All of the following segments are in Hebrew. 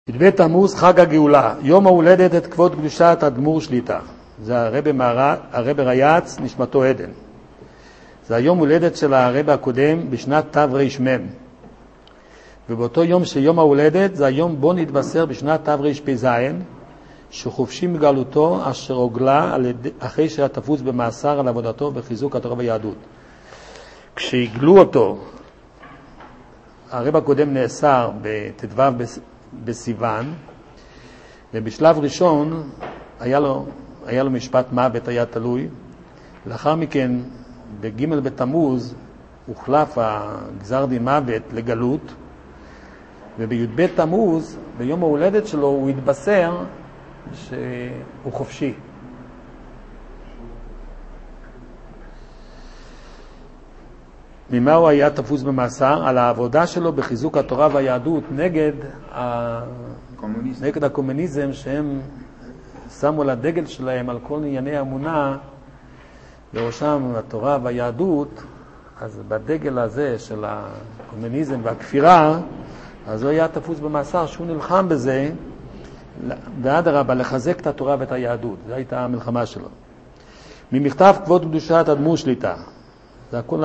י"ב תמוז, חג הגאולה, יום ההולדת את כבוד קדושת אדמו"ר שליט"א. זה הרב רייץ, נשמתו עדן. זה היום הולדת של הרב הקודם בשנת תרמ"ם. ובאותו יום שיום ההולדת זה היום בו נתבשר בשנת תרפ"ז שחופשי מגלותו אשר הוגלה אחרי שהיה תפוס במאסר על עבודתו בחיזוק התורה והיהדות. כשהגלו אותו, הרב הקודם נאסר בט"ו בסיוון, ובשלב ראשון היה לו משפט מוות, היה תלוי. לאחר מכן בג' בתמוז הוחלף הגזר דין מוות לגלות, ובי"ב תמוז ביום ההולדת שלו הוא התבשר שהוא חופשי. ממה הוא היה תפוס במאסר? על העבודה שלו בחיזוק התורה והיהדות נגד הקומוניזם, שהם שמו לדגל שלהם על כל ענייני האמונה בראשם התורה והיהדות. אז בדגל הזה של הקומוניזם והכפירה, אז הוא היה תפוס במאסר שהוא נלחם בזה, ואדרבה לחזק את התורה ואת היהדות. זו הייתה המלחמה שלו. ממכתב כבוד קדושת אדמו"ר שליט"א, זה הכל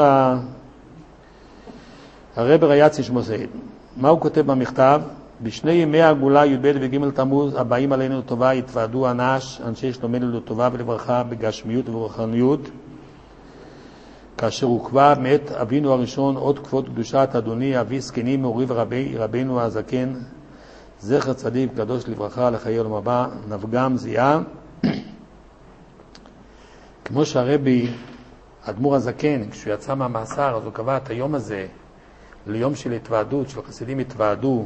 הרב רייץ נשמתו עדן. מה הוא כותב במכתב? בשני ימי הגאולה י"ב וג' תמוז הבאים עלינו לטובה יתוועדו אנשי שלומנו לטובה ולברכה בגשמיות וברוחניות, כאשר הוקבע מאת אבינו הראשון עוד כבוד קדושת אדוני אבי זקנים מורי רבינו הזקן זכר צדיק קדוש לברכה לחיי עולם הבא נפגם זיעה. כמו שהרבי אדמו"ר הזקן כשהוא יצא מהמאסר אז הוא קבע את היום הזה ליום של התוועדות, של חסידים התוועדו.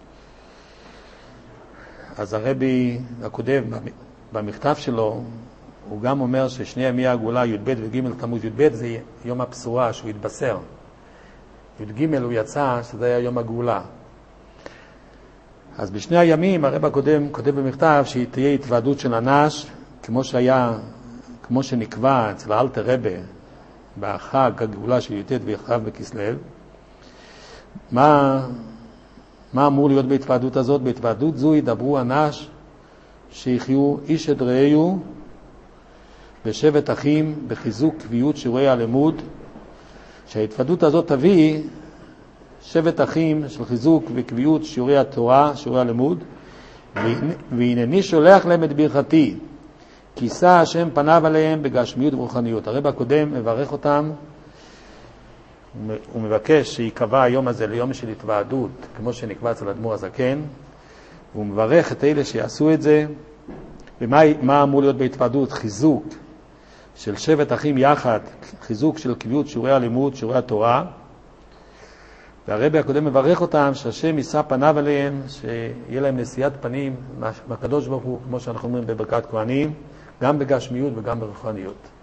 אז הרבי הקודם במכתב שלו הוא גם אומר ששני ימי הגאולה י"ב וג' תמוז, י"ב זה יום הבשורה שהוא התבשר, י"ג הוא יצא שזה היה יום הגאולה. אז בשני הימים הרב הקודם כותב במכתב שהיא תהיה התוועדות של אנש כמו שנקבע אצל האלטר רבי בחג הגאולה של י"ט וי"כ בכסלו. מה אמור להיות בהתוועדות הזאת? בהתוועדות זו ידברו אנש שיחיו איש את רעהו בשבט אחים בחיזוק קביעות שיעורי הלימוד, שההתוועדות הזאת תביא שבט אחים של חיזוק וקביעות שיעורי התורה, שיעורי הלימוד. והנני שולח להם את ברכתי כי שא השם פניו עליהם בגשמיות ורוחניות. הרב הקודם מברך אותם, הוא מבקש שיקבע היום הזה ליום של התוועדות כמו שנקבע אצל אדמו"ר הזקן, והוא מברך את אלה שיעשו את זה. ומה אמור להיות בהתוועדות? חיזוק של שבט אחים יחד, חיזוק של קביעות שיעורי הלימוד, שיעורי התורה. והרבי הקודם מברך אותם שהשם יישא פניו עליהם, שיהיה להם נשיאת פנים מהקדוש ברוך הוא, כמו שאנחנו אומרים בברכת כהנים, גם בגשמיות וגם ברוחניות.